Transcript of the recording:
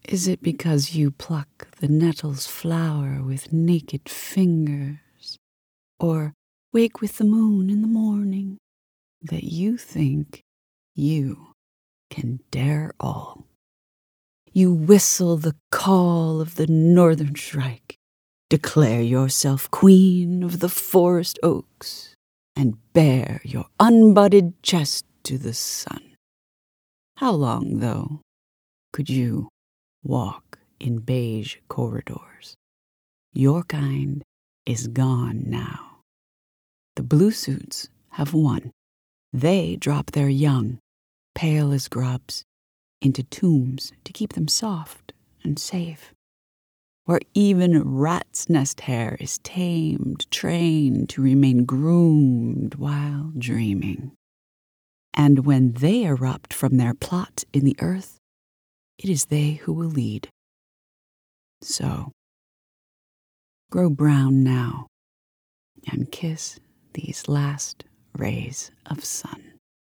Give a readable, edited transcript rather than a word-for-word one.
Is it because you pluck the nettle's flower with naked fingers, or wake with the moon in the morning, that you think you can dare all? You whistle the call of the northern shrike, declare yourself queen of the forest oaks, and bare your unbudded chest to the sun. How long, though, could you walk in beige corridors? Your kind is gone now. The blue suits have won. They drop their young, pale as grubs, into tombs to keep them soft and safe, where even rat's nest hair is tamed, trained to remain groomed while dreaming. And when they erupt from their plot in the earth, it is they who will lead. So, grow brown now and kiss these last rays of sun.